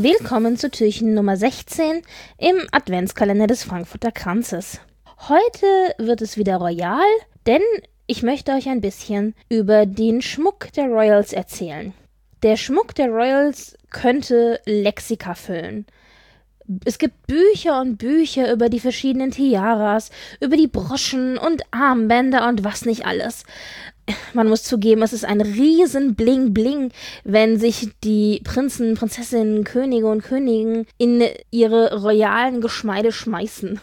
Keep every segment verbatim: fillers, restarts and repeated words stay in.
Willkommen zu Türchen Nummer sechzehn im Adventskalender des Frankfurter Kranzes. Heute wird es wieder royal, denn ich möchte euch ein bisschen über den Schmuck der Royals erzählen. Der Schmuck der Royals könnte Lexika füllen. Es gibt Bücher und Bücher über die verschiedenen Tiaras, über die Broschen und Armbänder und was nicht alles. Man muss zugeben, es ist ein riesen Bling-Bling, wenn sich die Prinzen, Prinzessinnen, Könige und Königinnen in ihre royalen Geschmeide schmeißen.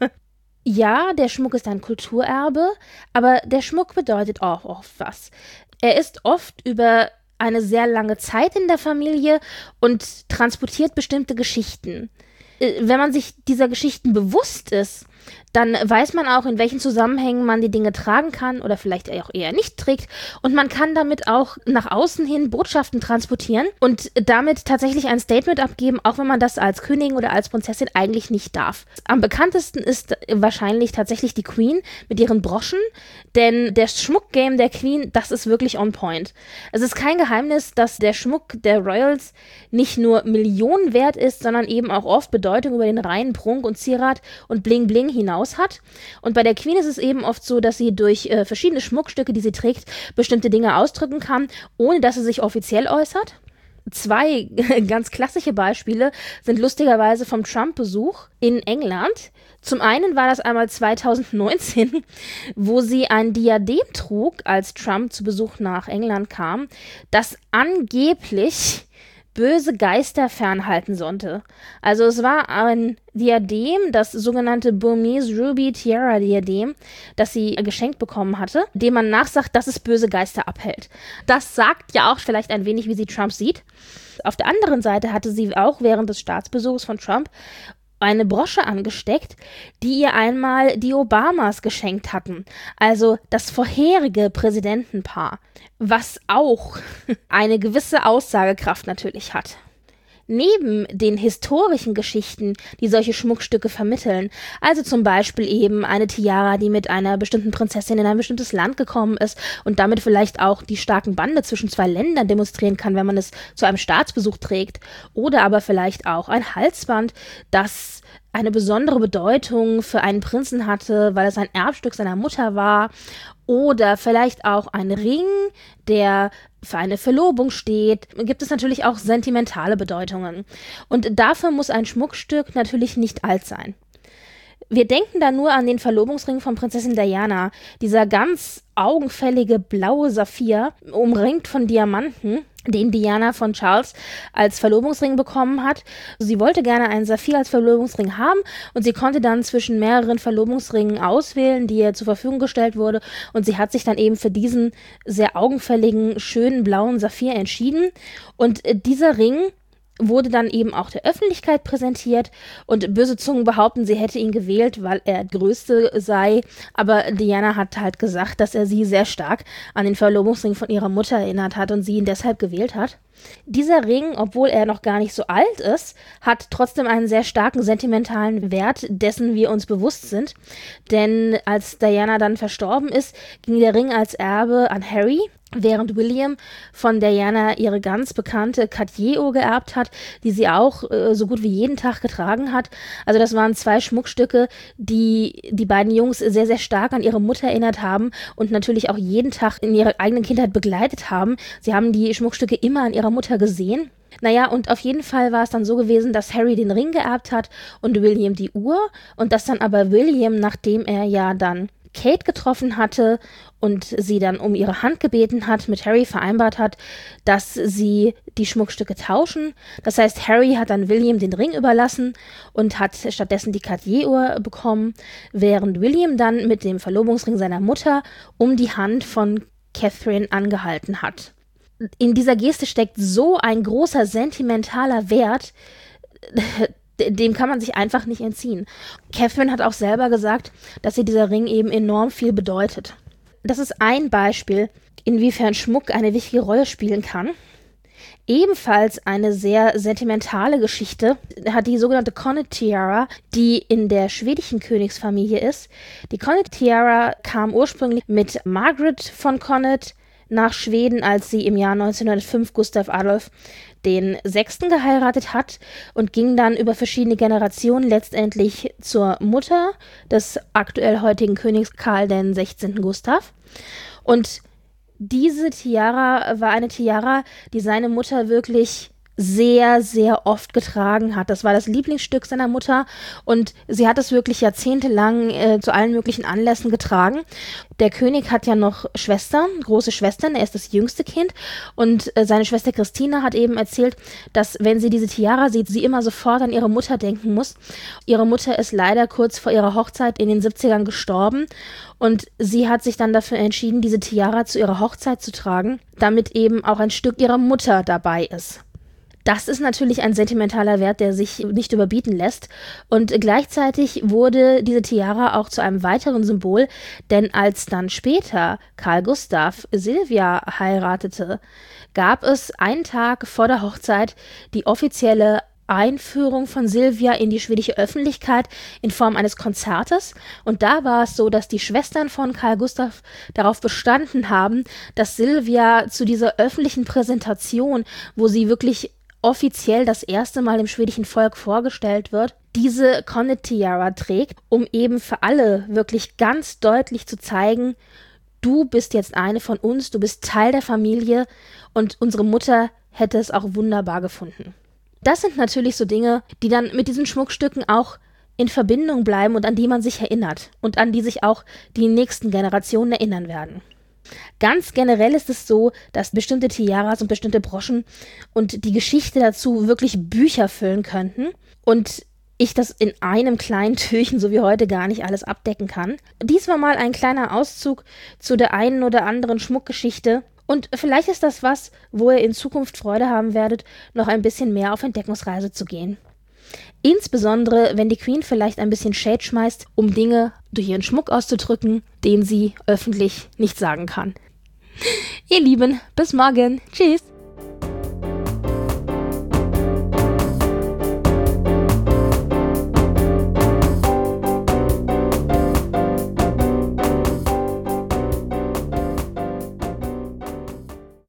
Ja, der Schmuck ist ein Kulturerbe, aber der Schmuck bedeutet auch oft was. Er ist oft über eine sehr lange Zeit in der Familie und transportiert bestimmte Geschichten. Wenn man sich dieser Geschichten bewusst ist, dann weiß man auch, in welchen Zusammenhängen man die Dinge tragen kann oder vielleicht auch eher nicht trägt. Und man kann damit auch nach außen hin Botschaften transportieren und damit tatsächlich ein Statement abgeben, auch wenn man das als Königin oder als Prinzessin eigentlich nicht darf. Am bekanntesten ist wahrscheinlich tatsächlich die Queen mit ihren Broschen, denn der Schmuckgame der Queen, das ist wirklich on point. Es ist kein Geheimnis, dass der Schmuck der Royals nicht nur Millionen wert ist, sondern eben auch oft Bedeutung über den reinen Prunk und Zierat und Bling Bling hinaus hat. Und bei der Queen ist es eben oft so, dass sie durch äh, verschiedene Schmuckstücke, die sie trägt, bestimmte Dinge ausdrücken kann, ohne dass sie sich offiziell äußert. Zwei ganz klassische Beispiele sind lustigerweise vom Trump-Besuch in England. Zum einen war das einmal zweitausendneunzehn, wo sie ein Diadem trug, als Trump zu Besuch nach England kam, das angeblich böse Geister fernhalten sollte. Also es war ein Diadem, das sogenannte Burmese Ruby Tiara Diadem, das sie geschenkt bekommen hatte, dem man nachsagt, dass es böse Geister abhält. Das sagt ja auch vielleicht ein wenig, wie sie Trump sieht. Auf der anderen Seite hatte sie auch während des Staatsbesuchs von Trump eine Brosche angesteckt, die ihr einmal die Obamas geschenkt hatten, also das vorherige Präsidentenpaar, was auch eine gewisse Aussagekraft natürlich hat. Neben den historischen Geschichten, die solche Schmuckstücke vermitteln, also zum Beispiel eben eine Tiara, die mit einer bestimmten Prinzessin in ein bestimmtes Land gekommen ist und damit vielleicht auch die starken Bande zwischen zwei Ländern demonstrieren kann, wenn man es zu einem Staatsbesuch trägt, oder aber vielleicht auch ein Halsband, das eine besondere Bedeutung für einen Prinzen hatte, weil es ein Erbstück seiner Mutter war, oder vielleicht auch ein Ring, der für eine Verlobung steht, gibt es natürlich auch sentimentale Bedeutungen. Und dafür muss ein Schmuckstück natürlich nicht alt sein. Wir denken da nur an den Verlobungsring von Prinzessin Diana, dieser ganz augenfällige blaue Saphir, umringt von Diamanten, den Diana von Charles als Verlobungsring bekommen hat. Sie wollte gerne einen Saphir als Verlobungsring haben und sie konnte dann zwischen mehreren Verlobungsringen auswählen, die ihr zur Verfügung gestellt wurde, und sie hat sich dann eben für diesen sehr augenfälligen, schönen blauen Saphir entschieden. Und dieser Ring wurde dann eben auch der Öffentlichkeit präsentiert und böse Zungen behaupten, sie hätte ihn gewählt, weil er der Größte sei, aber Diana hat halt gesagt, dass er sie sehr stark an den Verlobungsring von ihrer Mutter erinnert hat und sie ihn deshalb gewählt hat. Dieser Ring, obwohl er noch gar nicht so alt ist, hat trotzdem einen sehr starken sentimentalen Wert, dessen wir uns bewusst sind, denn als Diana dann verstorben ist, ging der Ring als Erbe an Harry, während William von Diana ihre ganz bekannte Cartier-Uhr geerbt hat, die sie auch äh, so gut wie jeden Tag getragen hat. Also das waren zwei Schmuckstücke, die die beiden Jungs sehr, sehr stark an ihre Mutter erinnert haben und natürlich auch jeden Tag in ihrer eigenen Kindheit begleitet haben. Sie haben die Schmuckstücke immer an ihrer Mutter gesehen. Naja, und auf jeden Fall war es dann so gewesen, dass Harry den Ring geerbt hat und William die Uhr, und dass dann aber William, nachdem er ja dann Kate getroffen hatte und sie dann um ihre Hand gebeten hat, mit Harry vereinbart hat, dass sie die Schmuckstücke tauschen. Das heißt, Harry hat dann William den Ring überlassen und hat stattdessen die Cartier-Uhr bekommen, während William dann mit dem Verlobungsring seiner Mutter um die Hand von Catherine angehalten hat. In dieser Geste steckt so ein großer sentimentaler Wert, dem kann man sich einfach nicht entziehen. Catherine hat auch selber gesagt, dass ihr dieser Ring eben enorm viel bedeutet. Das ist ein Beispiel, inwiefern Schmuck eine wichtige Rolle spielen kann. Ebenfalls eine sehr sentimentale Geschichte hat die sogenannte Connett Tiara, die in der schwedischen Königsfamilie ist. Die Connett Tiara kam ursprünglich mit Margaret von Connett, nach Schweden, als sie im Jahr neunzehnhundertfünf Gustav Adolf den Sechsten geheiratet hat und ging dann über verschiedene Generationen letztendlich zur Mutter des aktuell heutigen Königs Karl den Sechzehnten Gustav. Und diese Tiara war eine Tiara, die seine Mutter wirklich sehr, sehr oft getragen hat. Das war das Lieblingsstück seiner Mutter und sie hat es wirklich jahrzehntelang äh, zu allen möglichen Anlässen getragen. Der König hat ja noch Schwestern, große Schwestern, er ist das jüngste Kind und äh, seine Schwester Christina hat eben erzählt, dass wenn sie diese Tiara sieht, sie immer sofort an ihre Mutter denken muss. Ihre Mutter ist leider kurz vor ihrer Hochzeit in den siebzigern gestorben und sie hat sich dann dafür entschieden, diese Tiara zu ihrer Hochzeit zu tragen, damit eben auch ein Stück ihrer Mutter dabei ist. Das ist natürlich ein sentimentaler Wert, der sich nicht überbieten lässt. Und gleichzeitig wurde diese Tiara auch zu einem weiteren Symbol, denn als dann später Karl Gustav Silvia heiratete, gab es einen Tag vor der Hochzeit die offizielle Einführung von Silvia in die schwedische Öffentlichkeit in Form eines Konzertes. Und da war es so, dass die Schwestern von Karl Gustav darauf bestanden haben, dass Silvia zu dieser öffentlichen Präsentation, wo sie wirklich offiziell das erste Mal dem schwedischen Volk vorgestellt wird, diese Coronet Tiara trägt, um eben für alle wirklich ganz deutlich zu zeigen, du bist jetzt eine von uns, du bist Teil der Familie und unsere Mutter hätte es auch wunderbar gefunden. Das sind natürlich so Dinge, die dann mit diesen Schmuckstücken auch in Verbindung bleiben und an die man sich erinnert und an die sich auch die nächsten Generationen erinnern werden. Ganz generell ist es so, dass bestimmte Tiaras und bestimmte Broschen und die Geschichte dazu wirklich Bücher füllen könnten und ich das in einem kleinen Türchen, so wie heute, gar nicht alles abdecken kann. Dies war mal ein kleiner Auszug zu der einen oder anderen Schmuckgeschichte und vielleicht ist das was, wo ihr in Zukunft Freude haben werdet, noch ein bisschen mehr auf Entdeckungsreise zu gehen. Insbesondere, wenn die Queen vielleicht ein bisschen Shade schmeißt, um Dinge durch ihren Schmuck auszudrücken, den sie öffentlich nicht sagen kann. Ihr Lieben, bis morgen. Tschüss.